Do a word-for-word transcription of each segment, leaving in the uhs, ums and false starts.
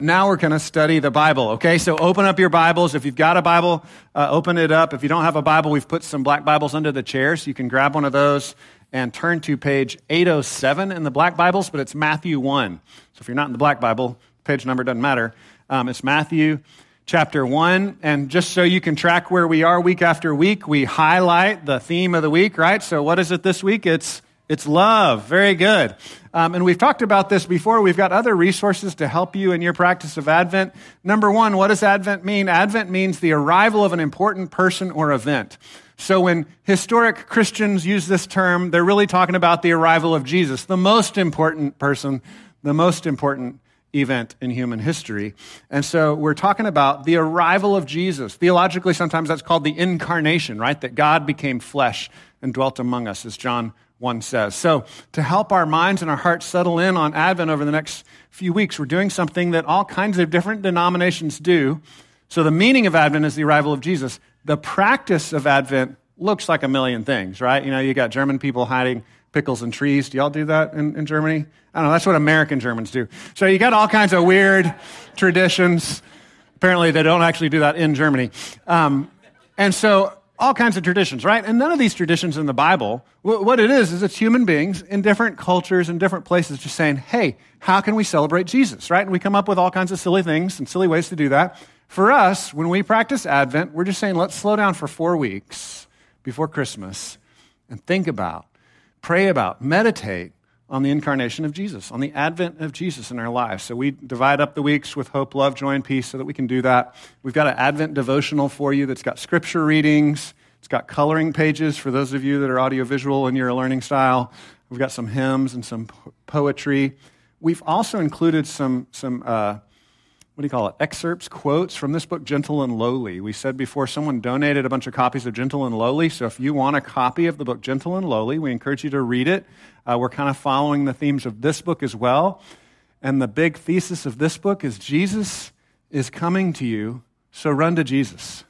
Now we're going to study the Bible, okay? So open up your Bibles. If you've got a Bible, uh, open it up. If you don't have a Bible, we've put some black Bibles under the chair, so you can grab one of those and turn to page eight oh seven in the black Bibles, but it's Matthew one. So if you're not in the black Bible, page number doesn't matter. Um, it's Matthew chapter one, and just so you can track where we are week after week, we highlight the theme of the week, right? So what is it this week? It's It's love. Very good. Um, and we've talked about this before. We've got other resources to help you in your practice of Advent. Number one, what does Advent mean? Advent means the arrival of an important person or event. So when historic Christians use this term, they're really talking about the arrival of Jesus, the most important person, the most important event in human history. And so we're talking about the arrival of Jesus. Theologically, sometimes that's called the incarnation, right? That God became flesh and dwelt among us, as John one says. So to help our minds and our hearts settle in on Advent over the next few weeks, we're doing something that all kinds of different denominations do. So the meaning of Advent is the arrival of Jesus. The practice of Advent looks like a million things, right? You know, you got German people hiding pickles in trees. Do y'all do that in, in Germany? I don't know. That's what American Germans do. So you got all kinds of weird traditions. Apparently they don't actually do that in Germany. Um, and so all kinds of traditions, right? And none of these traditions in the Bible, what it is, is it's human beings in different cultures and different places just saying, hey, how can we celebrate Jesus, right? And we come up with all kinds of silly things and silly ways to do that. For us, when we practice Advent, we're just saying, let's slow down for four weeks before Christmas and think about, pray about, meditate on the incarnation of Jesus, on the advent of Jesus in our lives. So we divide up the weeks with hope, love, joy, and peace so that we can do that. We've got an Advent devotional for you that's got scripture readings. It's got coloring pages for those of you that are audiovisual in your learning style. We've got some hymns and some poetry. We've also included some, some uh, what do you call it, excerpts, quotes from this book, Gentle and Lowly. We said before someone donated a bunch of copies of Gentle and Lowly, so if you want a copy of the book Gentle and Lowly, we encourage you to read it. Uh, we're kind of following the themes of this book as well. And the big thesis of this book is Jesus is coming to you, so run to Jesus.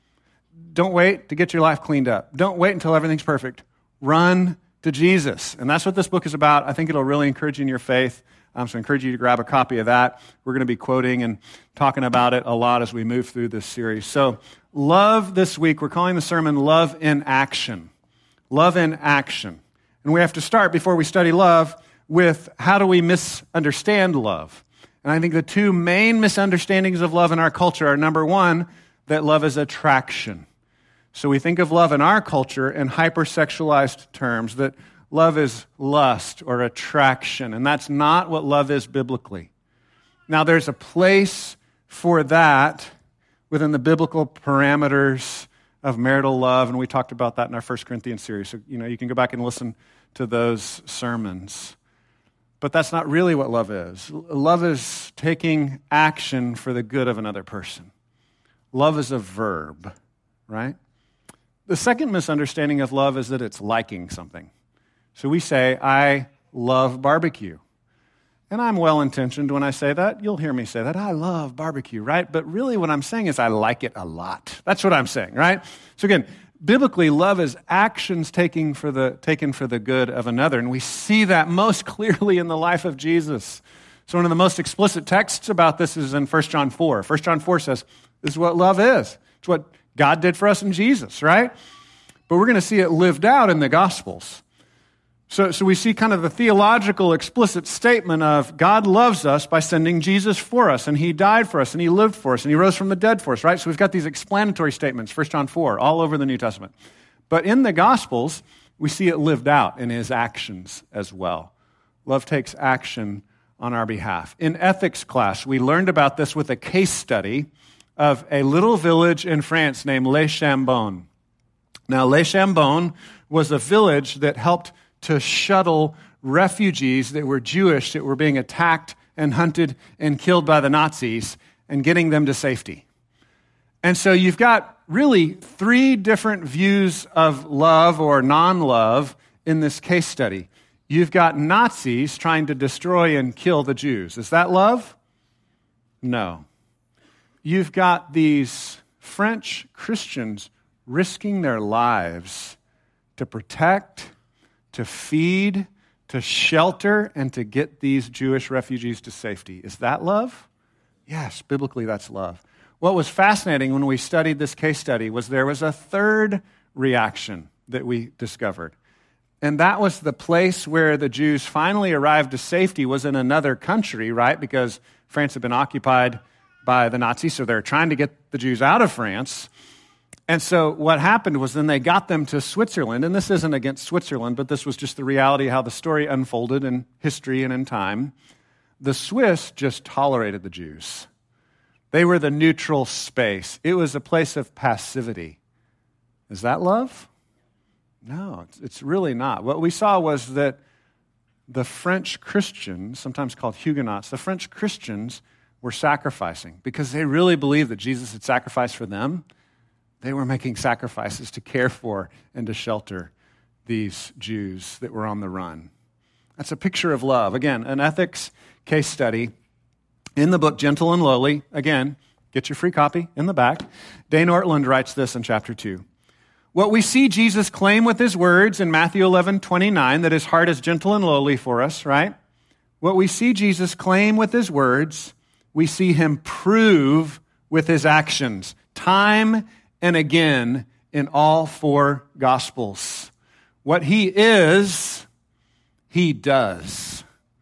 Don't wait to get your life cleaned up. Don't wait until everything's perfect. Run to Jesus. And that's what this book is about. I think it'll really encourage you in your faith. Um, so I encourage you to grab a copy of that. We're going to be quoting and talking about it a lot as we move through this series. So love this week, we're calling the sermon Love in Action. Love in Action. And we have to start, before we study love, with how do we misunderstand love? And I think the two main misunderstandings of love in our culture are, number one, that love is attraction. So we think of love in our culture in hypersexualized terms, that love is lust or attraction, and that's not what love is biblically. Now, there's a place for that within the biblical parameters of marital love, and we talked about that in our First Corinthians series. So, you know, you can go back and listen to those sermons. But that's not really what love is. Love is taking action for the good of another person. Love is a verb, right? The second misunderstanding of love is that it's liking something. So we say, I love barbecue. And I'm well-intentioned when I say that. You'll hear me say that. I love barbecue, right? But really what I'm saying is I like it a lot. That's what I'm saying, right? So again, biblically, love is actions taken for the, taken for the good of another. And we see that most clearly in the life of Jesus. So one of the most explicit texts about this is in First John four. First John four says, this is what love is. It's what God did for us in Jesus, right? But we're going to see it lived out in the Gospels. So, so we see kind of the theological explicit statement of God loves us by sending Jesus for us, and he died for us, and he lived for us, and he rose from the dead for us, right? So we've got these explanatory statements, First John four, all over the New Testament. But in the Gospels, we see it lived out in his actions as well. Love takes action on our behalf. In ethics class, we learned about this with a case study of a little village in France named Les Chambon. Now, Les Chambon was a village that helped to shuttle refugees that were Jewish that were being attacked and hunted and killed by the Nazis and getting them to safety. And so you've got really three different views of love or non-love in this case study. You've got Nazis trying to destroy and kill the Jews. Is that love? No. You've got these French Christians risking their lives to protect, to feed, to shelter, and to get these Jewish refugees to safety. Is that love? Yes, biblically that's love. What was fascinating when we studied this case study was there was a third reaction that we discovered. And that was the place where the Jews finally arrived to safety was in another country, right? Because France had been occupied by the Nazis, so they're trying to get the Jews out of France. And so what happened was then they got them to Switzerland, and this isn't against Switzerland, but this was just the reality how the story unfolded in history and in time. The Swiss just tolerated the Jews. They were the neutral space. It was a place of passivity. Is that love? No, it's, it's really not. What we saw was that the French Christians, sometimes called Huguenots, the French Christians were sacrificing because they really believed that Jesus had sacrificed for them. They were making sacrifices to care for and to shelter these Jews that were on the run. That's a picture of love. Again, an ethics case study in the book Gentle and Lowly. Again, get your free copy in the back. Dane Ortland writes this in chapter two. What we see Jesus claim with his words in Matthew eleven twenty-nine, that his heart is gentle and lowly for us, right? What we see Jesus claim with his words, we see him prove with his actions, time and again in all four Gospels. What he is, he does.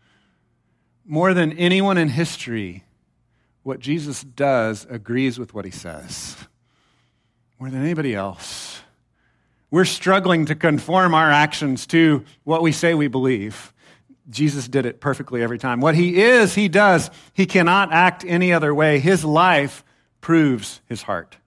More than anyone in history, what Jesus does agrees with what he says. More than anybody else. We're struggling to conform our actions to what we say we believe. Jesus did it perfectly every time. What he is, he does. He cannot act any other way. His life proves his heart.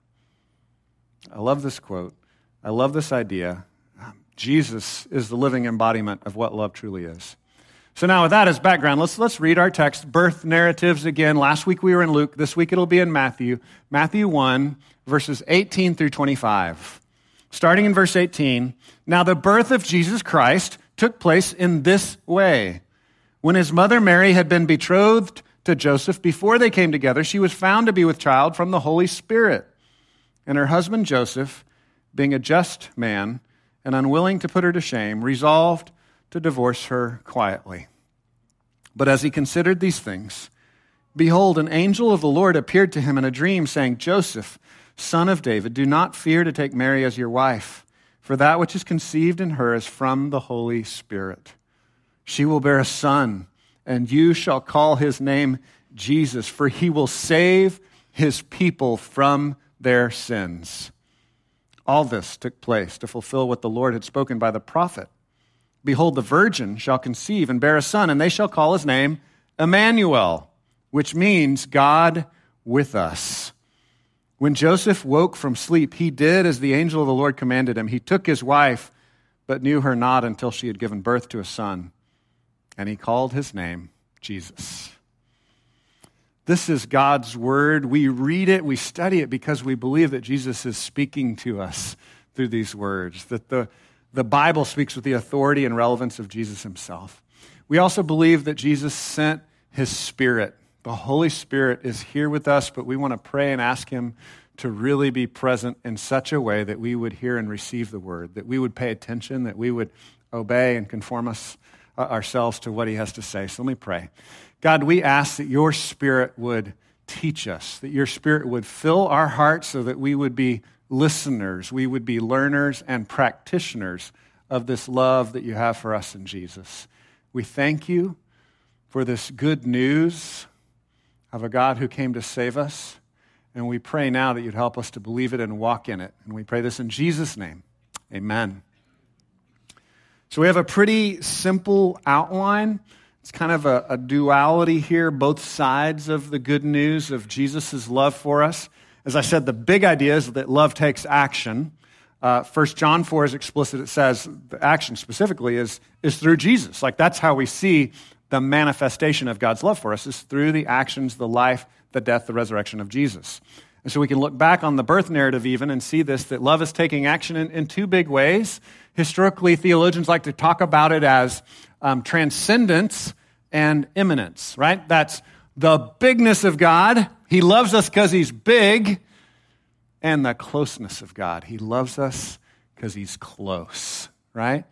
I love this quote. I love this idea. Jesus is the living embodiment of what love truly is. So now with that as background, let's, let's read our text, birth narratives again. Last week we were in Luke. This week it'll be in Matthew. Matthew one, verses eighteen through twenty-five. Starting in verse eighteen, now the birth of Jesus Christ took place in this way. When his mother Mary had been betrothed to Joseph, before they came together, she was found to be with child from the Holy Spirit. And her husband Joseph, being a just man and unwilling to put her to shame, resolved to divorce her quietly. But as he considered these things, behold, an angel of the Lord appeared to him in a dream, saying, Joseph, son of David, do not fear to take Mary as your wife, for that which is conceived in her is from the Holy Spirit. She will bear a son, and you shall call his name Jesus, for he will save his people from their sins. All this took place to fulfill what the Lord had spoken by the prophet. Behold, the virgin shall conceive and bear a son, and they shall call his name Emmanuel, which means God with us. When Joseph woke from sleep, he did as the angel of the Lord commanded him. He took his wife, but knew her not until she had given birth to a son, and he called his name Jesus. This is God's word. We read it, we study it because we believe that Jesus is speaking to us through these words, that the The Bible speaks with the authority and relevance of Jesus himself. We also believe that Jesus sent his Spirit. The Holy Spirit is here with us, but we want to pray and ask him to really be present in such a way that we would hear and receive the word, that we would pay attention, that we would obey and conform us uh, ourselves to what he has to say. So let me pray. God, we ask that your Spirit would teach us, that your Spirit would fill our hearts so that we would be listeners, we would be learners and practitioners of this love that you have for us in Jesus. We thank you for this good news of a God who came to save us, and we pray now that you'd help us to believe it and walk in it. And we pray this in Jesus' name. Amen. So we have a pretty simple outline. It's kind of a, a duality here, both sides of the good news of Jesus' love for us. As I said, the big idea is that love takes action. Uh, First John four is explicit. It says the action specifically is, is through Jesus. Like that's how we see the manifestation of God's love for us is through the actions, the life, the death, the resurrection of Jesus. And so we can look back on the birth narrative even and see this, that love is taking action in, in two big ways. Historically, theologians like to talk about it as um, transcendence and immanence, right? That's the bigness of God. He loves us because he's big, and the closeness of God. He loves us because he's close, right?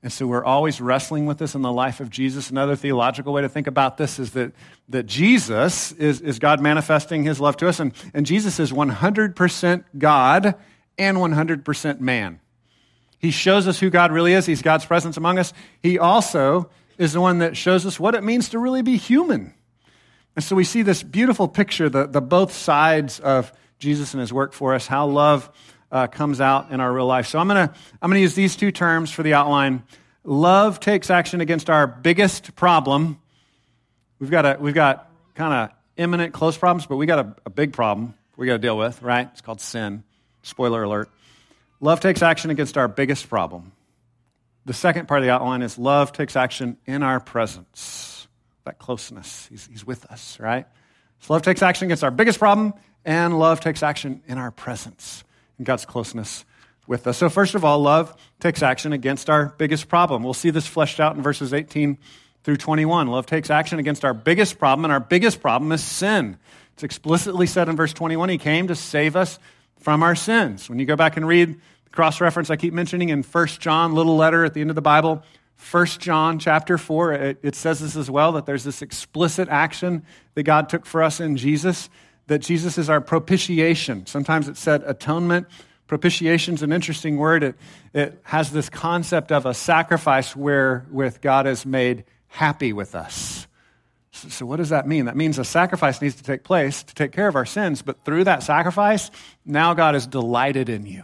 And so we're always wrestling with this in the life of Jesus. Another theological way to think about this is that, that Jesus is, is God manifesting his love to us, and, and Jesus is one hundred percent God and one hundred percent man. He shows us who God really is. He's God's presence among us. He also is the one that shows us what it means to really be human. And so we see this beautiful picture, the, the both sides of Jesus and his work for us, how love Uh, comes out in our real life. So I'm going to I'm going to use these two terms for the outline. Love takes action against our biggest problem. We've got a we've got kind of imminent close problems, but we got a, a big problem we got to deal with, right? It's called sin. Spoiler alert. Love takes action against our biggest problem. The second part of the outline is love takes action in our presence. That closeness. He's, he's with us, right? So love takes action against our biggest problem, and love takes action in our presence. God's closeness with us. So first of all, love takes action against our biggest problem. We'll see this fleshed out in verses eighteen through twenty-one. Love takes action against our biggest problem, and our biggest problem is sin. It's explicitly said in verse twenty-one, he came to save us from our sins. When you go back and read the cross-reference I keep mentioning in First John, little letter at the end of the Bible, First John chapter four, it, it says this as well, that there's this explicit action that God took for us in Jesus, that Jesus is our propitiation. Sometimes it's said atonement. Propitiation is an interesting word. It, it has this concept of a sacrifice wherewith God is made happy with us. So, so what does that mean? That means a sacrifice needs to take place to take care of our sins, but through that sacrifice, now God is delighted in you.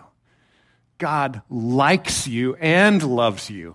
God likes you and loves you.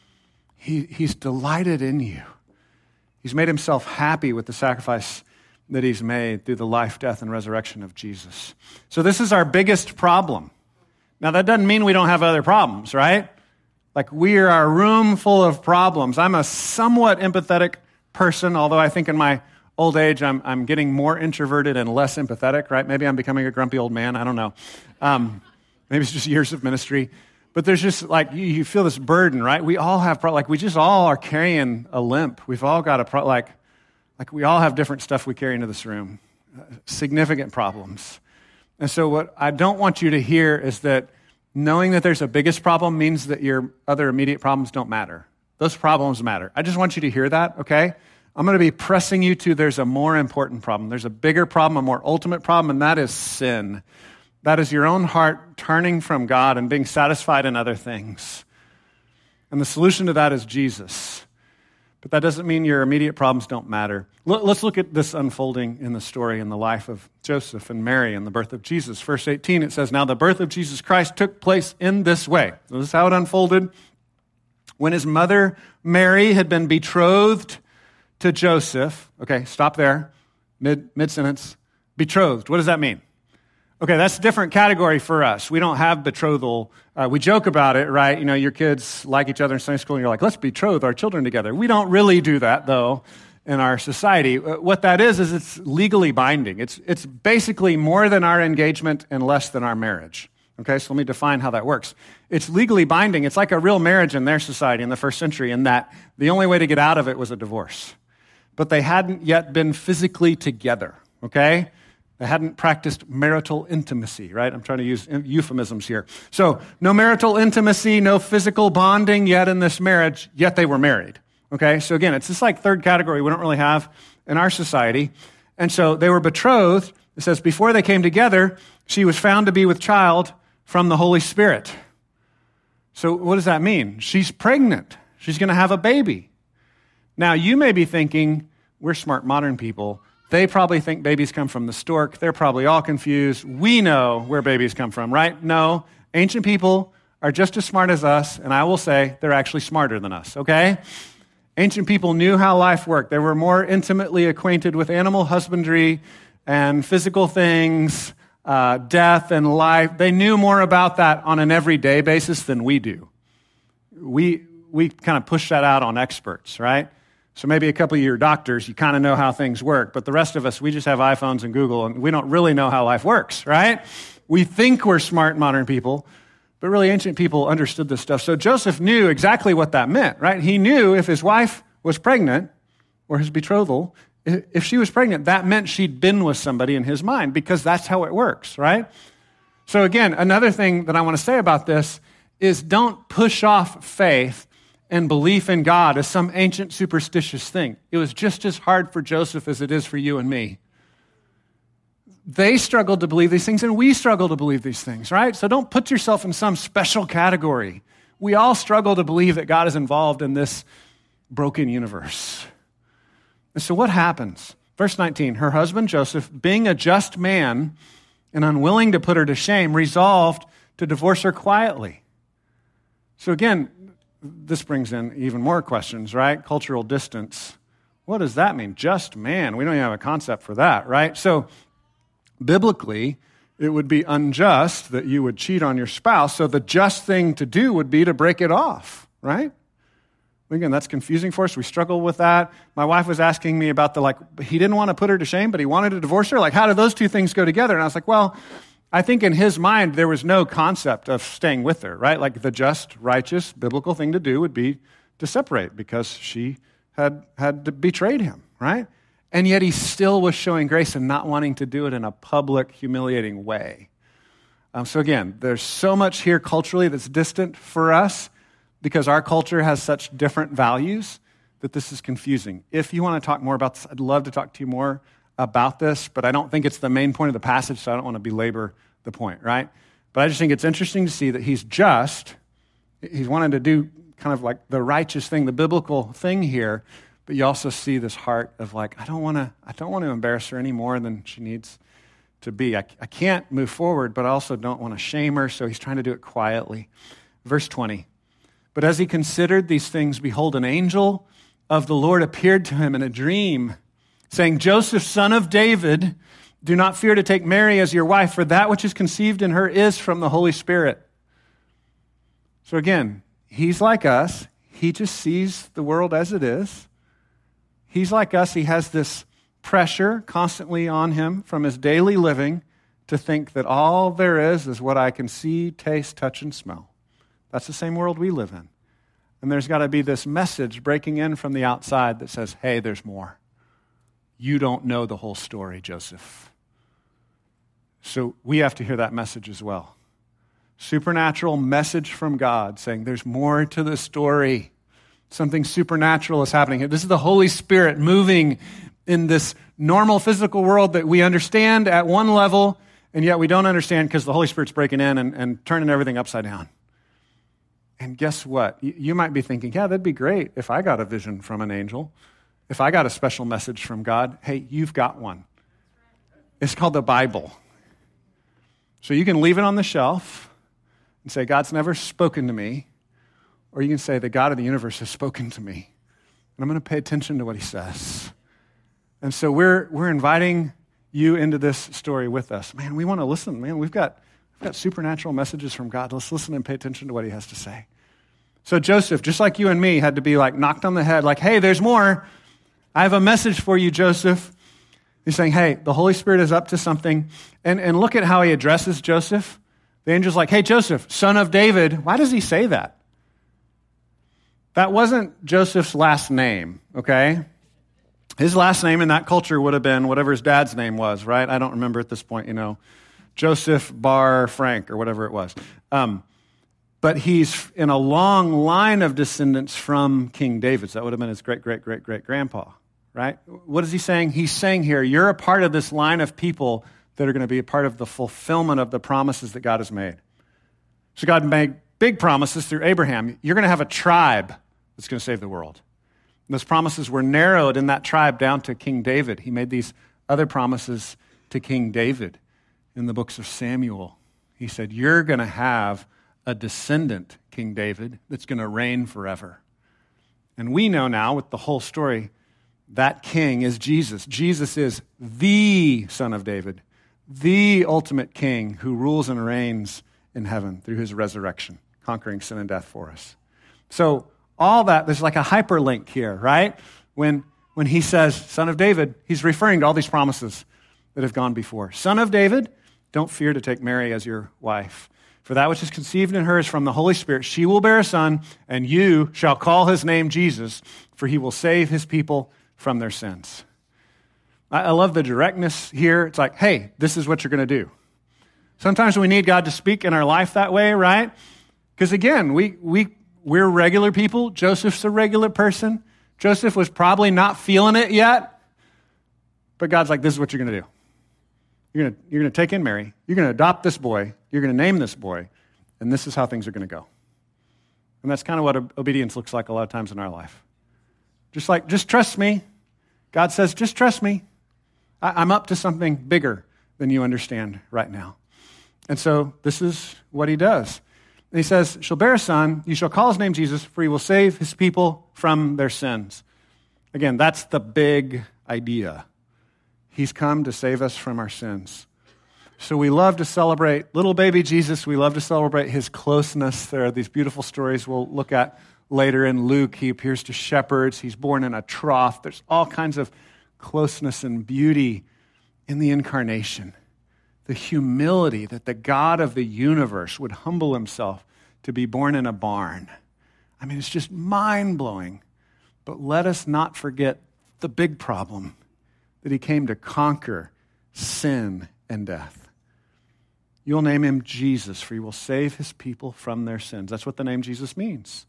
He, he's delighted in you. He's made himself happy with the sacrifice that he's made through the life, death, and resurrection of Jesus. So this is our biggest problem. Now, that doesn't mean we don't have other problems, right? Like, we are a room full of problems. I'm a somewhat empathetic person, although I think in my old age, I'm, I'm getting more introverted and less empathetic, right? Maybe I'm becoming a grumpy old man. I don't know. Um, maybe it's just years of ministry. But there's just like, you, you feel this burden, right? We all have, pro- like, we just all are carrying a limp. We've all got a, pro- like, Like we all have different stuff we carry into this room, uh, significant problems. And so what I don't want you to hear is that knowing that there's a biggest problem means that your other immediate problems don't matter. Those problems matter. I just want you to hear that, okay? I'm going to be pressing you to there's a more important problem. There's a bigger problem, a more ultimate problem, and that is sin. That is your own heart turning from God and being satisfied in other things. And the solution to that is Jesus. But that doesn't mean your immediate problems don't matter. Let's look at this unfolding in the story in the life of Joseph and Mary and the birth of Jesus. Verse eighteen, it says, now the birth of Jesus Christ took place in this way. So this is how it unfolded. When his mother, Mary, had been betrothed to Joseph. Okay, stop there. Mid, mid-sentence. Betrothed. What does that mean? Okay, that's a different category for us. We don't have betrothal. Uh, we joke about it, right? You know, your kids like each other in Sunday school, and you're like, let's betroth our children together. We don't really do that, though, in our society. Uh, what that is, is it's legally binding. It's, it's basically more than our engagement and less than our marriage. Okay, so let me define how that works. It's legally binding. It's like a real marriage in their society in the first century, in that the only way to get out of it was a divorce. But they hadn't yet been physically together, okay? They hadn't practiced marital intimacy, right? I'm trying to use euphemisms here. So no marital intimacy, no physical bonding yet in this marriage, yet they were married, okay? So again, it's this like third category we don't really have in our society. And so they were betrothed. It says before they came together, she was found to be with child from the Holy Spirit. So what does that mean? She's pregnant. She's going to have a baby. Now, you may be thinking, we're smart modern people. They probably think babies come from the stork. They're probably all confused. We know where babies come from, right? No, ancient people are just as smart as us, and I will say they're actually smarter than us, okay? Ancient people knew how life worked. They were more intimately acquainted with animal husbandry and physical things, uh, death and life. They knew more about that on an everyday basis than we do. We, we kind of push that out on experts, right? So maybe a couple of your doctors, you kind of know how things work, but the rest of us, we just have iPhones and Google, and we don't really know how life works, right? We think we're smart modern people, but really ancient people understood this stuff. So Joseph knew exactly what that meant, right? He knew if his wife was pregnant, or his betrothal, if she was pregnant, that meant she'd been with somebody in his mind, because that's how it works, right? So again, another thing that I want to say about this is don't push off faith and belief in God as some ancient superstitious thing. It was just as hard for Joseph as it is for you and me. They struggled to believe these things, and we struggle to believe these things, right? So don't put yourself in some special category. We all struggle to believe that God is involved in this broken universe. And so what happens? Verse nineteen, her husband Joseph, being a just man and unwilling to put her to shame, resolved to divorce her quietly. So again, this brings in even more questions, right? Cultural distance. What does that mean? Just man. We don't even have a concept for that, right? So biblically, it would be unjust that you would cheat on your spouse. So the just thing to do would be to break it off, right? Again, that's confusing for us. We struggle with that. My wife was asking me about the, like, he didn't want to put her to shame, but he wanted to divorce her. Like, how do those two things go together? And I was like, well, I think in his mind, there was no concept of staying with her, right? Like the just, righteous, biblical thing to do would be to separate because she had, had betrayed him, right? And yet he still was showing grace and not wanting to do it in a public, humiliating way. Um, so again, there's so much here culturally that's distant for us because our culture has such different values that this is confusing. If you want to talk more about this, I'd love to talk to you more about this, but I don't think it's the main point of the passage, so I don't want to belabor the point, right? But I just think it's interesting to see that he's just, he's wanting to do kind of like the righteous thing, the biblical thing here, but you also see this heart of like, I don't want to, I don't want to embarrass her any more than she needs to be. I, I can't move forward, but I also don't want to shame her, so he's trying to do it quietly. Verse twenty, but as he considered these things, behold, an angel of the Lord appeared to him in a dream, saying, Joseph, son of David, do not fear to take Mary as your wife, for that which is conceived in her is from the Holy Spirit. So again, he's like us. He just sees the world as it is. He's like us. He has this pressure constantly on him from his daily living to think that all there is is what I can see, taste, touch, and smell. That's the same world we live in. And there's got to be this message breaking in from the outside that says, hey, there's more. You don't know the whole story, Joseph. So we have to hear that message as well. Supernatural message from God saying there's more to the story. Something supernatural is happening. This is the Holy Spirit moving in this normal physical world that we understand at one level, and yet we don't understand because the Holy Spirit's breaking in and, and turning everything upside down. And guess what? You might be thinking, yeah, that'd be great if I got a vision from an angel. If I got a special message from God, hey, you've got one. It's called the Bible. So you can leave it on the shelf and say, God's never spoken to me. Or you can say, the God of the universe has spoken to me. And I'm going to pay attention to what he says. And so we're we're inviting you into this story with us. Man, we want to listen. Man, we've got, we've got supernatural messages from God. Let's listen and pay attention to what he has to say. So Joseph, just like you and me, had to be like knocked on the head, like, hey, there's more. I have a message for you, Joseph. He's saying, hey, the Holy Spirit is up to something. And, and look at how he addresses Joseph. The angel's like, hey, Joseph, son of David. Why does he say that? That wasn't Joseph's last name, okay? His last name in that culture would have been whatever his dad's name was, right? I don't remember at this point, you know, Joseph Bar Frank or whatever it was. Um, but he's in a long line of descendants from King David. So that would have been his great, great, great, great grandpa, right? What is he saying? He's saying here, you're a part of this line of people that are going to be a part of the fulfillment of the promises that God has made. So God made big promises through Abraham. You're going to have a tribe that's going to save the world. And those promises were narrowed in that tribe down to King David. He made these other promises to King David in the books of Samuel. He said, you're going to have a descendant, King David, that's going to reign forever. And we know now with the whole story, that king is Jesus. Jesus is the Son of David, the ultimate king who rules and reigns in heaven through his resurrection, conquering sin and death for us. So all that, there's like a hyperlink here, right? When, when he says, Son of David, he's referring to all these promises that have gone before. Son of David, don't fear to take Mary as your wife. For that which is conceived in her is from the Holy Spirit. She will bear a son, and you shall call his name Jesus, for he will save his people from their sins. I, I love the directness here. It's like, hey, this is what you're going to do. Sometimes we need God to speak in our life that way, right? Because again, we we We're regular people. Joseph's a regular person. Joseph was probably not feeling it yet, but God's like, this is what you're going to do. You're going to, you're going to take in Mary. You're going to adopt this boy. You're going to name this boy, and this is how things are going to go. And that's kind of what obedience looks like a lot of times in our life. Just like, just trust me. God says, just trust me. I, I'm up to something bigger than you understand right now. And so this is what he does. And he says, she'll bear a son. You shall call his name Jesus, for he will save his people from their sins. Again, that's the big idea. He's come to save us from our sins. So we love to celebrate little baby Jesus. We love to celebrate his closeness. There are these beautiful stories we'll look at later in Luke. He appears to shepherds. He's born in a trough. There's all kinds of closeness and beauty in the incarnation. The humility that the God of the universe would humble himself to be born in a barn. I mean, it's just mind-blowing. But let us not forget the big problem, that he came to conquer sin and death. You'll name him Jesus, for he will save his people from their sins. That's what the name Jesus means.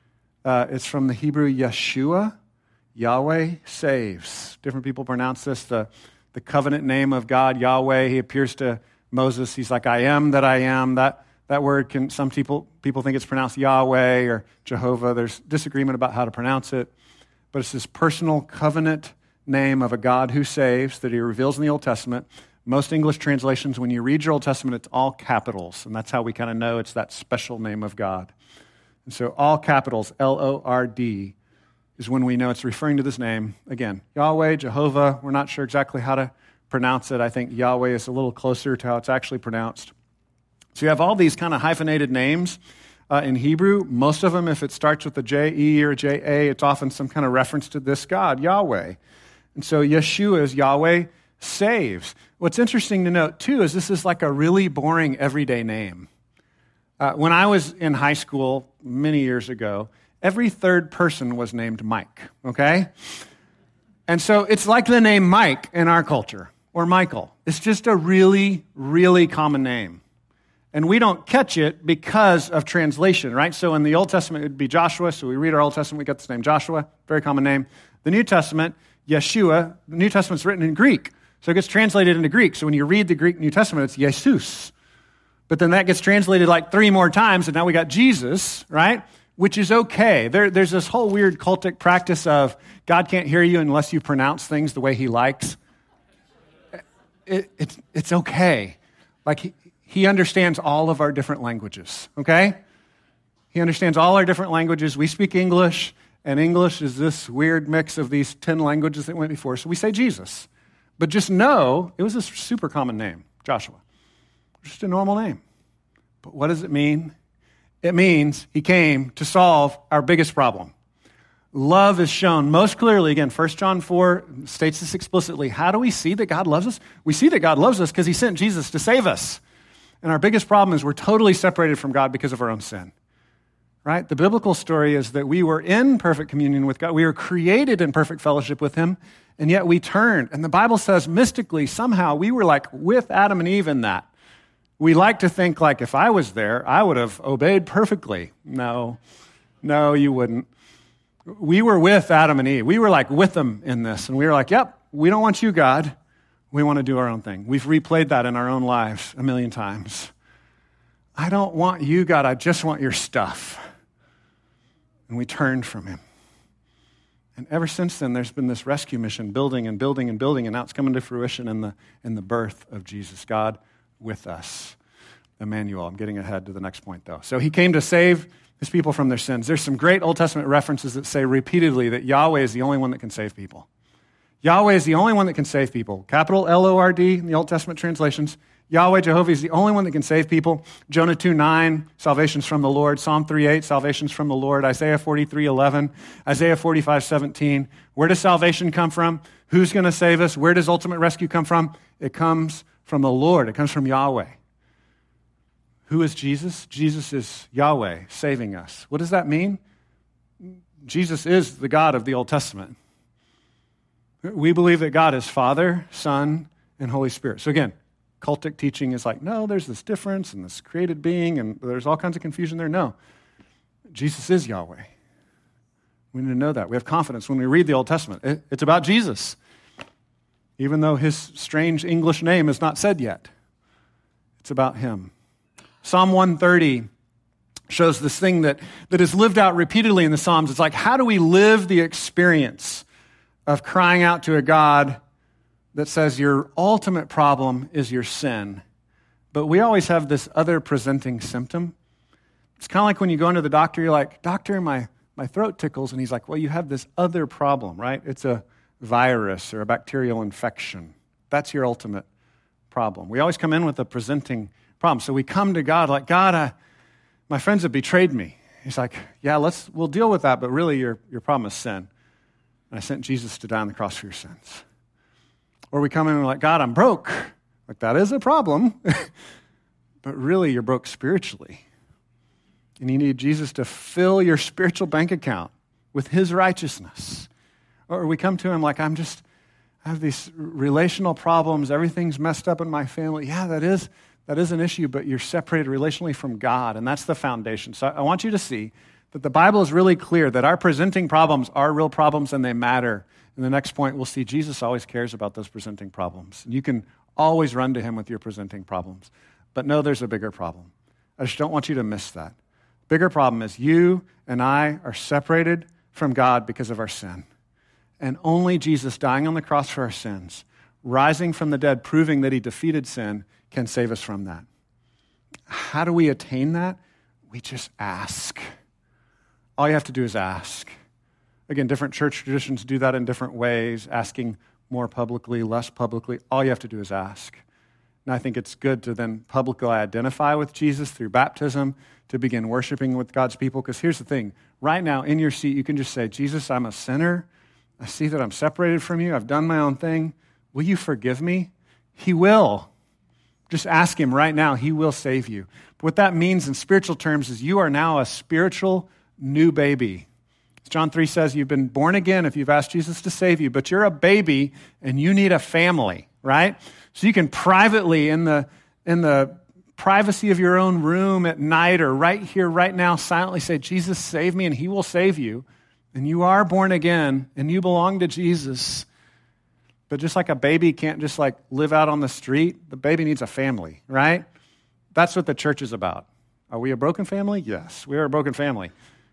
Uh, it's from the Hebrew Yeshua. Yahweh saves. Different people pronounce this, the, the covenant name of God, Yahweh. He appears to Moses. He's like, I am that I am. That, that word can, some people, people think it's pronounced Yahweh or Jehovah. There's disagreement about how to pronounce it. But it's this personal covenant name of a God who saves that he reveals in the Old Testament. Most English translations, when you read your Old Testament, it's all capitals. And that's how we kind of know it's that special name of God. And so all capitals, L O R D, is when we know it's referring to this name. Again, Yahweh, Jehovah, we're not sure exactly how to pronounce it. I think Yahweh is a little closer to how it's actually pronounced. So you have all these kind of hyphenated names uh, in Hebrew. Most of them, if it starts with a J E or J A, it's often some kind of reference to this God, Yahweh. And so Yeshua is Yahweh saves. What's interesting to note, too, is this is like a really boring everyday name. Uh, when I was in high school many years ago, every third person was named Mike, okay? And so it's like the name Mike in our culture, or Michael. It's just a really, really common name. And we don't catch it because of translation, right? So in the Old Testament, it would be Joshua. So we read our Old Testament, we get this name Joshua, very common name. The New Testament, Yeshua, the New Testament's written in Greek. So it gets translated into Greek. So when you read the Greek New Testament, it's Jesus. But then that gets translated like three more times, and now we got Jesus, right? Which is okay. There, there's this whole weird cultic practice of God can't hear you unless you pronounce things the way he likes. It, it, it's okay. Like he, he understands all of our different languages, okay? He understands all our different languages. We speak English, and English is this weird mix of these ten languages that went before. So we say Jesus. But just know, it was a super common name, Joshua. Just a normal name. But what does it mean? It means he came to solve our biggest problem. Love is shown most clearly. Again, First John four states this explicitly. How do we see that God loves us? We see that God loves us because he sent Jesus to save us. And our biggest problem is we're totally separated from God because of our own sin. Right? The biblical story is that we were in perfect communion with God. We were created in perfect fellowship with him, and yet we turned. And the Bible says mystically, somehow we were like with Adam and Eve in that. We like to think like if I was there, I would have obeyed perfectly. No, no, you wouldn't. We were with Adam and Eve. We were like with them in this. And we were like, yep, we don't want you, God. We want to do our own thing. We've replayed that in our own lives a million times. I don't want you, God. I just want your stuff. And we turned from him. And ever since then, there's been this rescue mission building and building and building, and now it's coming to fruition in the, in the birth of Jesus, God with us, Emmanuel. I'm getting ahead to the next point, though. So he came to save his people from their sins. There's some great Old Testament references that say repeatedly that Yahweh is the only one that can save people. Yahweh is the only one that can save people. Capital L O R D in the Old Testament translations. Yahweh, Jehovah, is the only one that can save people. Jonah two nine, salvation's from the Lord. Psalm three eight, salvation's from the Lord. Isaiah forty-three eleven, Isaiah forty-five seventeen. Where does salvation come from? Who's going to save us? Where does ultimate rescue come from? It comes from the Lord. It comes from Yahweh. Who is Jesus? Jesus is Yahweh saving us. What does that mean? Jesus is the God of the Old Testament. We believe that God is Father, Son, and Holy Spirit. So again, cultic teaching is like, no, there's this difference and this created being, and there's all kinds of confusion there. No. Jesus is Yahweh. We need to know that. We have confidence when we read the Old Testament. It, it's about Jesus, even though his strange English name is not said yet. It's about him. Psalm one thirty shows this thing that, that is lived out repeatedly in the Psalms. It's like, how do we live the experience of crying out to a God that says your ultimate problem is your sin, but we always have this other presenting symptom? It's kind of like when you go into the doctor, you're like, doctor, my, my throat tickles, and he's like, well, you have this other problem, right? It's a virus or a bacterial infection. That's your ultimate problem. We always come in with a presenting problem. So we come to God like, God, I, my friends have betrayed me. He's like, yeah, let's we'll deal with that, but really your, your problem is sin. And I sent Jesus to die on the cross for your sins. Or we come in and we're like, God, I'm broke. Like, that is a problem. But really, you're broke spiritually. And you need Jesus to fill your spiritual bank account with his righteousness. Or we come to him like, I'm just, I have these relational problems. Everything's messed up in my family. Yeah, that is, that is an issue, but you're separated relationally from God, and that's the foundation. So I want you to see that the Bible is really clear that our presenting problems are real problems and they matter. And the next point, we'll see Jesus always cares about those presenting problems. And you can always run to him with your presenting problems. But no, there's a bigger problem. I just don't want you to miss that. Bigger problem is you and I are separated from God because of our sin. And only Jesus dying on the cross for our sins, rising from the dead, proving that he defeated sin, can save us from that. How do we attain that? We just ask. All you have to do is ask. Again, different church traditions do that in different ways, asking more publicly, less publicly. All you have to do is ask. And I think it's good to then publicly identify with Jesus through baptism, to begin worshiping with God's people. Because here's the thing. Right now, in your seat, you can just say, Jesus, I'm a sinner. I see that I'm separated from you. I've done my own thing. Will you forgive me? He will. Just ask him right now. He will save you. But what that means in spiritual terms is you are now a spiritual new baby. As John three says, you've been born again if you've asked Jesus to save you, but you're a baby and you need a family, right? So you can privately, in the in the privacy of your own room at night or right here, right now, silently say, Jesus, save me, and he will save you. And you are born again, and you belong to Jesus. But just like a baby can't just like live out on the street, the baby needs a family, right? That's what the church is about. Are we a broken family? Yes, we are a broken family.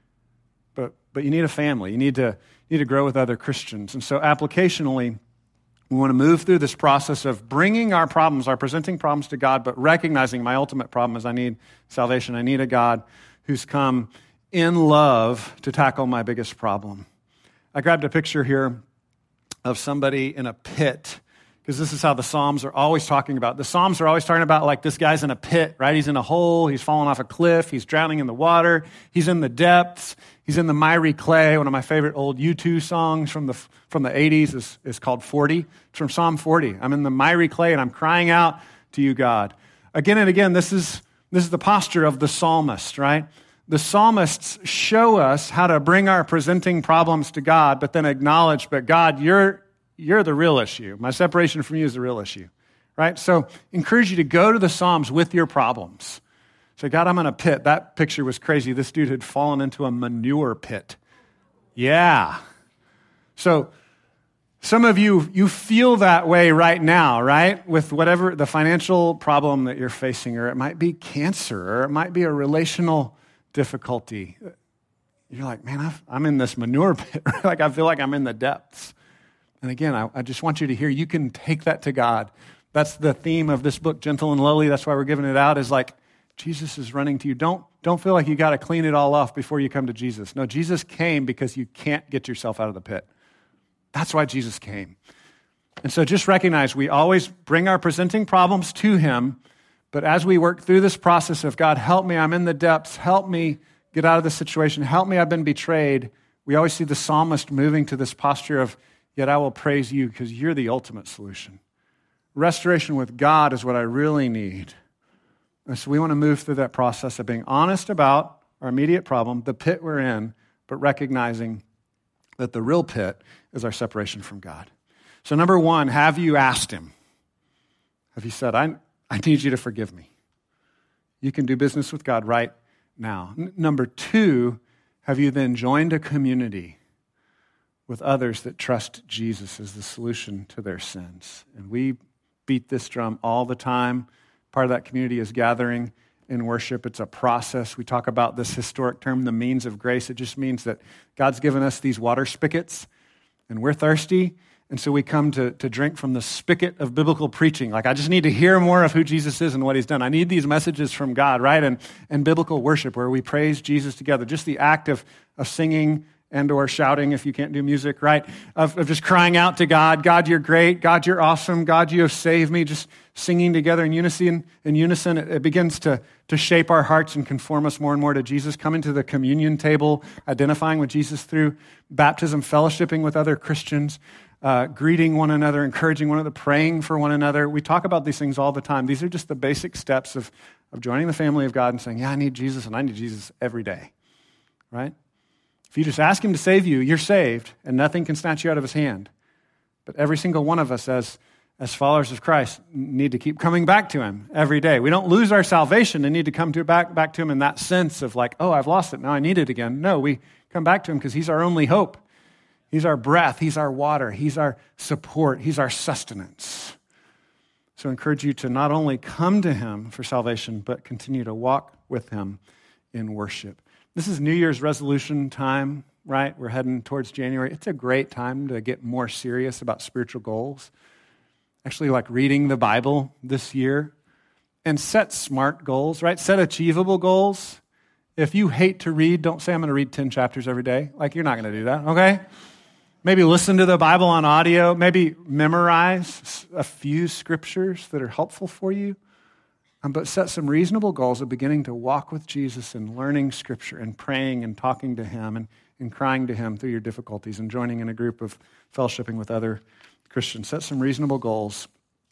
But but you need a family. You need to you need to grow with other Christians. And so applicationally, we want to move through this process of bringing our problems, our presenting problems to God, but recognizing my ultimate problem is I need salvation. I need a God who's come in love to tackle my biggest problem. I grabbed a picture here of somebody in a pit, because this is how the Psalms are always talking about. The Psalms are always talking about like this guy's in a pit, right? He's in a hole, he's fallen off a cliff, he's drowning in the water, he's in the depths, he's in the miry clay. One of my favorite old U two songs from the from the eighties is, is called forty. It's from Psalm forty. I'm in the miry clay and I'm crying out to you, God. Again and again, this is this is the posture of the psalmist, right? The psalmists show us how to bring our presenting problems to God, but then acknowledge, but God, you're You're the real issue. My separation from you is the real issue, right? So encourage you to go to the Psalms with your problems. Say, God, I'm in a pit. That picture was crazy. This dude had fallen into a manure pit. Yeah. So some of you, you feel that way right now, right? With whatever the financial problem that you're facing, or it might be cancer, or it might be a relational difficulty. You're like, man, I've, I'm in this manure pit. Like I feel like I'm in the depths. And again, I, I just want you to hear, you can take that to God. That's the theme of this book, Gentle and Lowly. That's why we're giving it out, is like, Jesus is running to you. Don't, don't feel like you got to clean it all off before you come to Jesus. No, Jesus came because you can't get yourself out of the pit. That's why Jesus came. And so just recognize we always bring our presenting problems to him, but as we work through this process of, God, help me, I'm in the depths, help me get out of this situation, help me, I've been betrayed, we always see the psalmist moving to this posture of, yet I will praise you because you're the ultimate solution. Restoration with God is what I really need. And so we want to move through that process of being honest about our immediate problem, the pit we're in, but recognizing that the real pit is our separation from God. So number one, have you asked him? Have you said, I, I need you to forgive me? You can do business with God right now. N- number two, have you then joined a community with others that trust Jesus as the solution to their sins? And we beat this drum all the time. Part of that community is gathering in worship. It's a process. We talk about this historic term, the means of grace. It just means that God's given us these water spigots, and we're thirsty, and so we come to, to drink from the spigot of biblical preaching. Like, I just need to hear more of who Jesus is and what he's done. I need these messages from God, right? And, and biblical worship where we praise Jesus together. Just the act of, of singing and or shouting if you can't do music, right? Of, of just crying out to God, God, you're great. God, you're awesome. God, you have saved me. Just singing together in unison. In unison, it, it begins to, to shape our hearts and conform us more and more to Jesus. Coming to the communion table, identifying with Jesus through baptism, fellowshipping with other Christians, uh, greeting one another, encouraging one another, praying for one another. We talk about these things all the time. These are just the basic steps of, of joining the family of God and saying, yeah, I need Jesus, and I need Jesus every day, right? If you just ask him to save you, you're saved, and nothing can snatch you out of his hand. But every single one of us as, as followers of Christ need to keep coming back to him every day. We don't lose our salvation and need to come to back, back to him in that sense of like, oh, I've lost it, now I need it again. No, we come back to him because he's our only hope. He's our breath, he's our water, he's our support, he's our sustenance. So I encourage you to not only come to him for salvation, but continue to walk with him in worship. This is New Year's resolution time, right? We're heading towards January. It's a great time to get more serious about spiritual goals. Actually, like reading the Bible this year and set smart goals, right? Set achievable goals. If you hate to read, don't say I'm going to read ten chapters every day. Like, you're not going to do that, okay? Maybe listen to the Bible on audio. Maybe memorize a few scriptures that are helpful for you. Um, but set some reasonable goals of beginning to walk with Jesus and learning Scripture and praying and talking to him and, and crying to him through your difficulties and joining in a group of fellowshipping with other Christians. Set some reasonable goals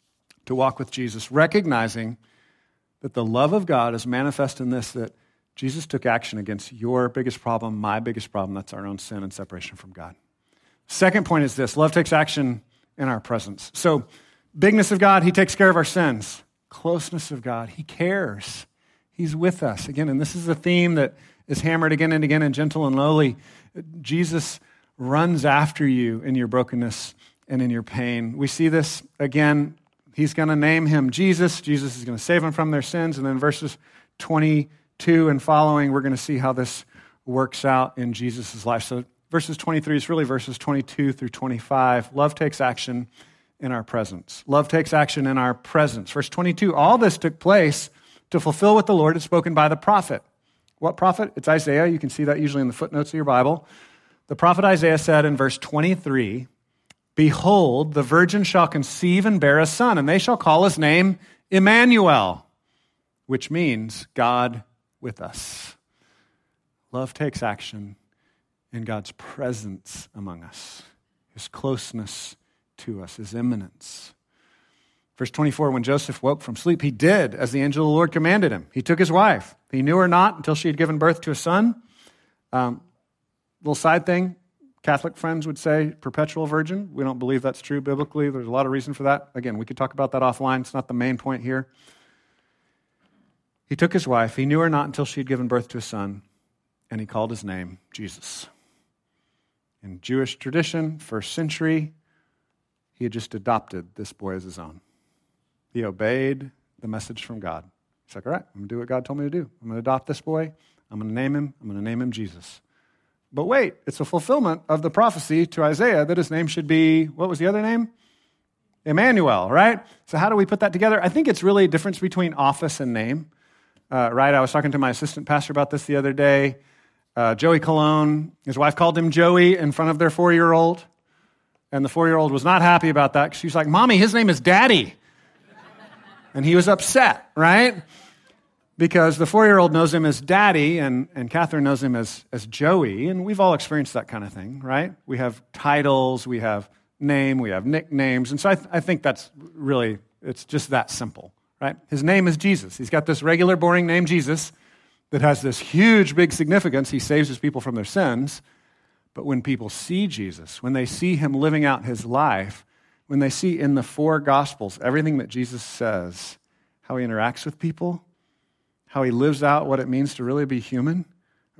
to walk with Jesus, recognizing that the love of God is manifest in this, that Jesus took action against your biggest problem, my biggest problem. That's our own sin and separation from God. Second point is this: love takes action in our presence. So, bigness of God, he takes care of our sins. Closeness of God, he cares. He's with us. Again, and this is a theme that is hammered again and again in Gentle and Lowly. Jesus runs after you in your brokenness and in your pain. We see this again. He's going to name him Jesus. Jesus is going to save him from their sins. And then verses twenty-two and following, we're going to see how this works out in Jesus' life. So verses twenty-three is really verses twenty-two through twenty-five. Love takes action in our presence. Love takes action in our presence. Verse twenty-two, all this took place to fulfill what the Lord had spoken by the prophet. What prophet? It's Isaiah. You can see that usually in the footnotes of your Bible. The prophet Isaiah said in verse twenty-three, behold, the virgin shall conceive and bear a son, and they shall call his name Emmanuel, which means God with us. Love takes action in God's presence among us, his closeness to us, his immanence. Verse twenty-four, when Joseph woke from sleep, he did as the angel of the Lord commanded him. He took his wife. He knew her not until she had given birth to a son. Um, little side thing, Catholic friends would say perpetual virgin. We don't believe that's true biblically. There's a lot of reason for that. Again, we could talk about that offline. It's not the main point here. He took his wife. He knew her not until she had given birth to a son, and he called his name Jesus. In Jewish tradition, first century, he had just adopted this boy as his own. He obeyed the message from God. He's like, all right, I'm going to do what God told me to do. I'm going to adopt this boy. I'm going to name him. I'm going to name him Jesus. But wait, it's a fulfillment of the prophecy to Isaiah that his name should be, what was the other name? Emmanuel, right? So how do we put that together? I think it's really a difference between office and name, uh, right? I was talking to my assistant pastor about this the other day. Uh, Joey Cologne, his wife called him Joey in front of their four-year-old. And the four-year-old was not happy about that. She was like, Mommy, his name is Daddy. And he was upset, right? Because the four-year-old knows him as Daddy, and, and Catherine knows him as, as Joey. And we've all experienced that kind of thing, right? We have titles, we have name, we have nicknames. And so I, th- I think that's really, it's just that simple, right? His name is Jesus. He's got this regular, boring name, Jesus, that has this huge, big significance. He saves his people from their sins. But when people see Jesus, when they see him living out his life, when they see in the four Gospels everything that Jesus says, how he interacts with people, how he lives out what it means to really be human,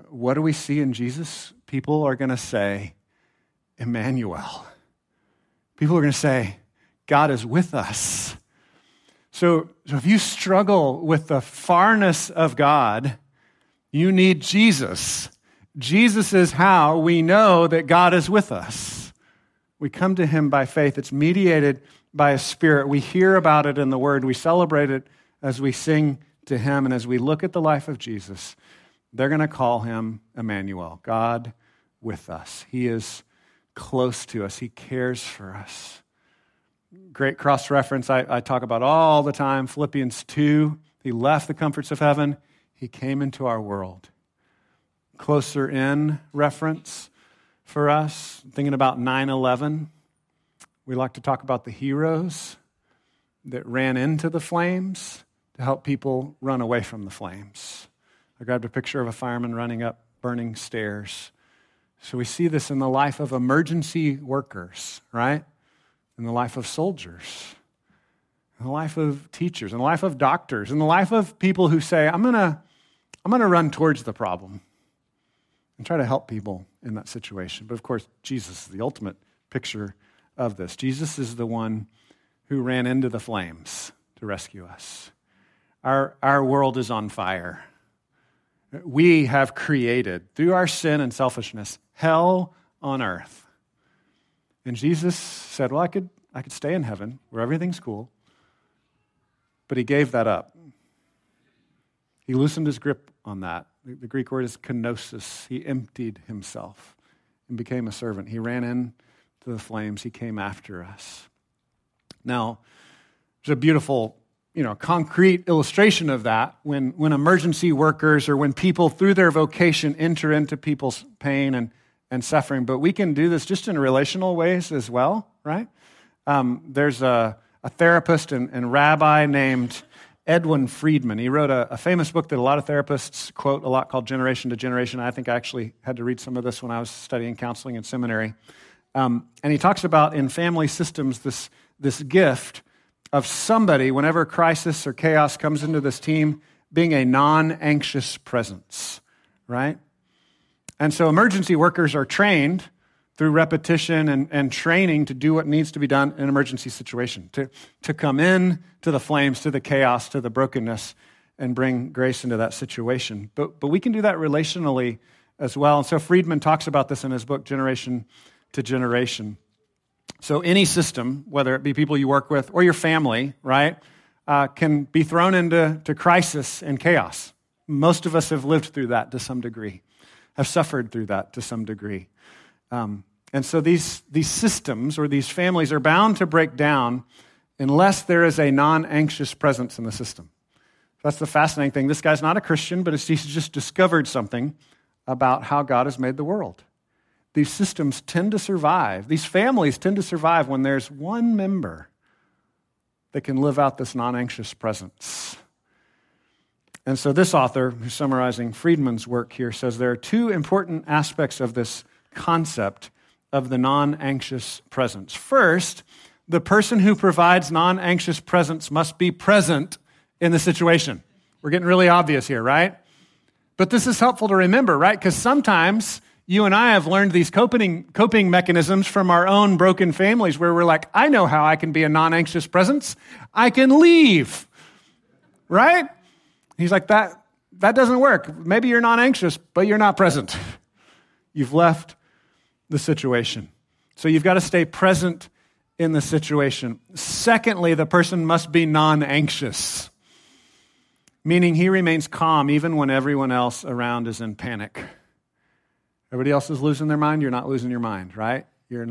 what do we see in Jesus? People are going to say, Emmanuel. People are going to say, God is with us. So, so if you struggle with the farness of God, you need Jesus. Jesus is how we know that God is with us. We come to him by faith. It's mediated by a Spirit. We hear about it in the Word. We celebrate it as we sing to him. And as we look at the life of Jesus, they're going to call him Emmanuel, God with us. He is close to us. He cares for us. Great cross-reference I, I talk about all the time, Philippians two. He left the comforts of heaven. He came into our world. Closer in reference for us, thinking about nine eleven. We like to talk about the heroes that ran into the flames to help people run away from the flames. I grabbed a picture of a fireman running up burning stairs. So we see this in the life of emergency workers, right? In the life of soldiers, in the life of teachers, in the life of doctors, in the life of people who say, I'm going to I'm going to run towards the problem and try to help people in that situation. But of course, Jesus is the ultimate picture of this. Jesus is the one who ran into the flames to rescue us. Our, our world is on fire. We have created, through our sin and selfishness, hell on earth. And Jesus said, well, I could, I could stay in heaven where everything's cool. But he gave that up. He loosened his grip on that. The, the Greek word is kenosis. He emptied himself and became a servant. He ran into the flames. He came after us. Now, there's a beautiful, you know, concrete illustration of that when, when emergency workers or when people through their vocation enter into people's pain and, and suffering. But we can do this just in relational ways as well, right? Um, there's a, a therapist and, and rabbi named Edwin Friedman. He wrote a, a famous book that a lot of therapists quote a lot called Generation to Generation. I think I actually had to read some of this when I was studying counseling in seminary. Um, and he talks about in family systems this, this gift of somebody, whenever crisis or chaos comes into this team, being a non-anxious presence, right? And so emergency workers are trained through repetition and, and training to do what needs to be done in an emergency situation, to, to come in to the flames, to the chaos, to the brokenness, and bring grace into that situation. But, but we can do that relationally as well. And so Friedman talks about this in his book, Generation to Generation. So any system, whether it be people you work with or your family, right, uh, can be thrown into to crisis and chaos. Most of us have lived through that to some degree, have suffered through that to some degree. Um, and so these, these systems or these families are bound to break down unless there is a non-anxious presence in the system. That's the fascinating thing. This guy's not a Christian, but he's just discovered something about how God has made the world. These systems tend to survive. These families tend to survive when there's one member that can live out this non-anxious presence. And so this author, who's summarizing Friedman's work here, says there are two important aspects of this concept of the non-anxious presence. First, the person who provides non-anxious presence must be present in the situation. We're getting really obvious here, right? But this is helpful to remember, right? Because sometimes you and I have learned these coping, coping mechanisms from our own broken families where we're like, I know how I can be a non-anxious presence. I can leave, right? He's like, that, that doesn't work. Maybe you're non-anxious, but you're not present. You've left the situation. So you've got to stay present in the situation. Secondly, the person must be non-anxious, meaning he remains calm even when everyone else around is in panic. Everybody else is losing their mind. You're not losing your mind, right? You're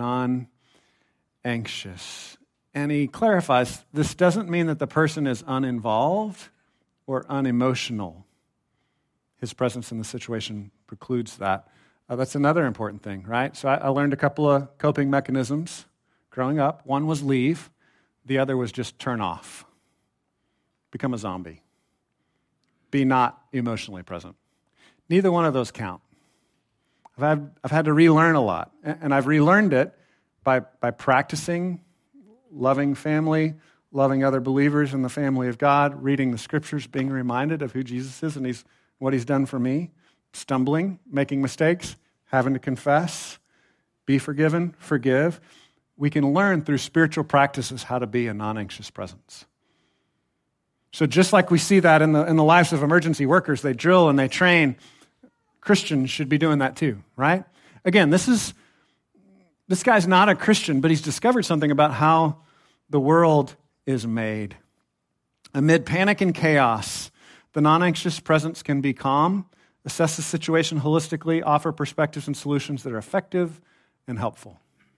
non-anxious. And he clarifies, this doesn't mean that the person is uninvolved or unemotional. His presence in the situation precludes that. Uh, that's another important thing, right? So I, I learned a couple of coping mechanisms growing up. One was leave. The other was just turn off. Become a zombie. Be not emotionally present. Neither one of those count. I've had, I've had to relearn a lot, and I've relearned it by, by practicing loving family, loving other believers in the family of God, reading the scriptures, being reminded of who Jesus is and he's, what he's done for me, stumbling, making mistakes, having to confess, be forgiven, forgive. We can learn through spiritual practices how to be a non-anxious presence. So just like we see that in the in the lives of emergency workers, they drill and they train, Christians should be doing that too, right? Again, this is this guy's not a Christian, but he's discovered something about how the world is made. Amid panic and chaos, the non-anxious presence can be calm, assess the situation holistically, offer perspectives and solutions that are effective and helpful.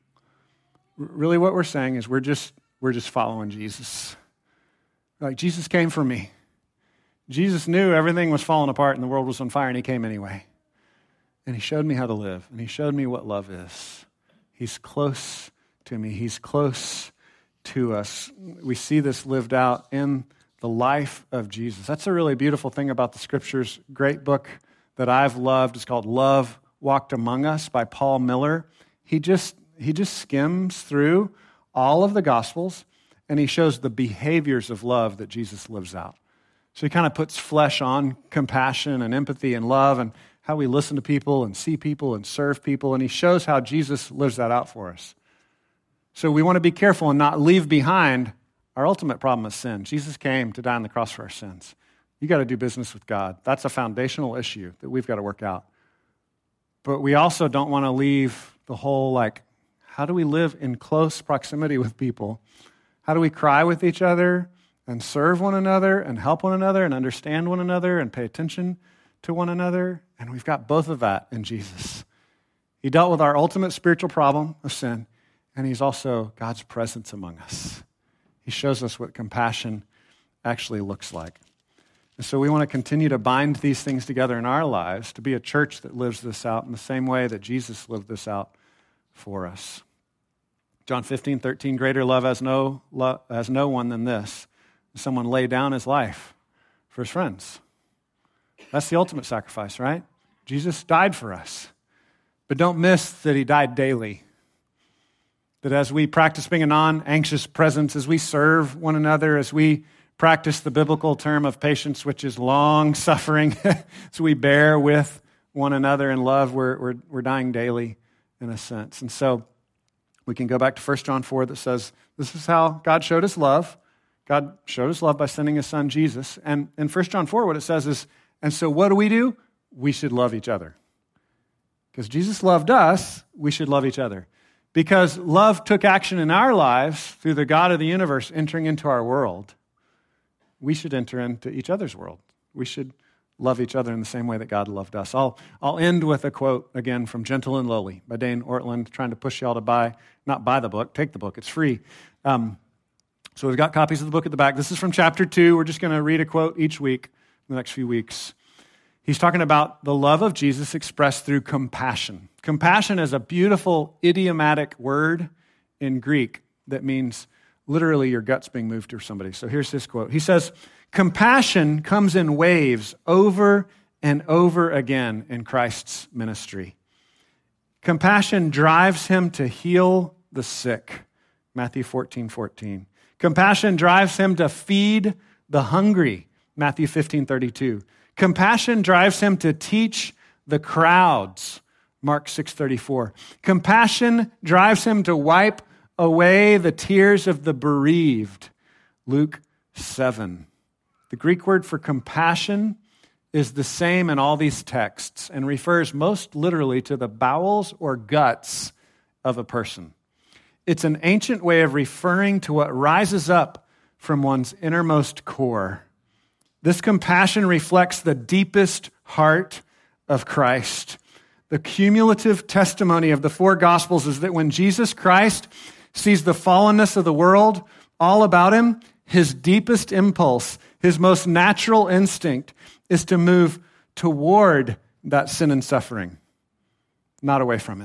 Really what we're saying is we're just we're just following Jesus. Like, Jesus came for me. Jesus knew everything was falling apart and the world was on fire, and he came anyway. And he showed me how to live, and he showed me what love is. He's close to me. He's close to us. We see this lived out in the life of Jesus. That's a really beautiful thing about the Scriptures. Great book that I've loved. It's called Love Walked Among Us by Paul Miller. He just he just skims through all of the Gospels, and he shows the behaviors of love that Jesus lives out. So he kind of puts flesh on compassion and empathy and love and how we listen to people and see people and serve people, and he shows how Jesus lives that out for us. So we want to be careful and not leave behind our ultimate problem of sin. Jesus came to die on the cross for our sins. You got to do business with God. That's a foundational issue that we've got to work out. But we also don't want to leave the whole, like, how do we live in close proximity with people? How do we cry with each other and serve one another and help one another and understand one another and pay attention to one another? And we've got both of that in Jesus. He dealt with our ultimate spiritual problem of sin, and he's also God's presence among us. He shows us what compassion actually looks like. And so we want to continue to bind these things together in our lives, to be a church that lives this out in the same way that Jesus lived this out for us. John fifteen, thirteen, greater love has no, love, has no one than this. Someone lay down his life for his friends. That's the ultimate sacrifice, right? Jesus died for us. But don't miss that he died daily. That as we practice being a non-anxious presence, as we serve one another, as we practice the biblical term of patience, which is long-suffering, as we bear with one another in love, we're, we're, we're dying daily in a sense. And so we can go back to First John four that says, this is how God showed us love. God showed us love by sending his son, Jesus. And in First John four, what it says is, and so what do we do? We should love each other. Because Jesus loved us, we should love each other. Because love took action in our lives through the God of the universe entering into our world, we should enter into each other's world. We should love each other in the same way that God loved us. I'll, I'll end with a quote again from Gentle and Lowly by Dane Ortland, trying to push y'all to buy, not buy the book, take the book. It's free. Um, so we've got copies of the book at the back. This is from chapter two. We're just going to read a quote each week in the next few weeks. He's talking about the love of Jesus expressed through compassion. Compassion is a beautiful idiomatic word in Greek that means literally your guts being moved to somebody. So here's his quote. He says, compassion comes in waves over and over again in Christ's ministry. Compassion drives him to heal the sick. Matthew fourteen fourteen. Compassion drives him to feed the hungry. Matthew fifteen thirty-two. Compassion drives him to teach the crowds. Mark six thirty-four. Compassion drives him to wipe away the tears of the bereaved. Luke seven. The Greek word for compassion is the same in all these texts and refers most literally to the bowels or guts of a person. It's an ancient way of referring to what rises up from one's innermost core. This compassion reflects the deepest heart of Christ. The cumulative testimony of the four Gospels is that when Jesus Christ sees the fallenness of the world all about him, his deepest impulse, his most natural instinct is to move toward that sin and suffering, not away from it.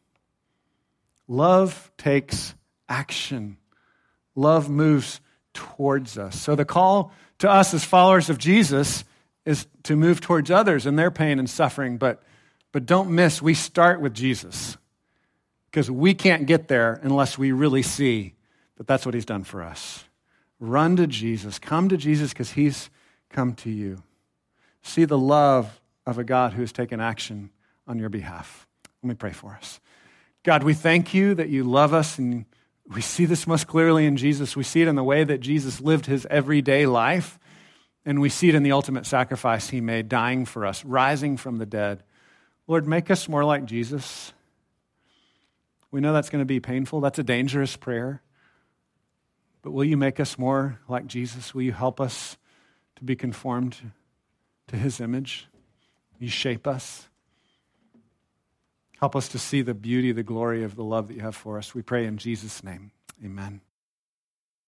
Love takes action. Love moves towards us. So the call to us as followers of Jesus is to move towards others in their pain and suffering, but, but don't miss, we start with Jesus because we can't get there unless we really see that that's what he's done for us. Run to Jesus. Come to Jesus because he's come to you. See the love of a God who has taken action on your behalf. Let me pray for us. God, we thank you that you love us, and we see this most clearly in Jesus. We see it in the way that Jesus lived his everyday life, and we see it in the ultimate sacrifice he made, dying for us, rising from the dead. Lord, make us more like Jesus. We know that's going to be painful. That's a dangerous prayer. But will you make us more like Jesus? Will you help us to be conformed to his image? Will you shape us? Help us to see the beauty, the glory of the love that you have for us. We pray in Jesus' name. Amen.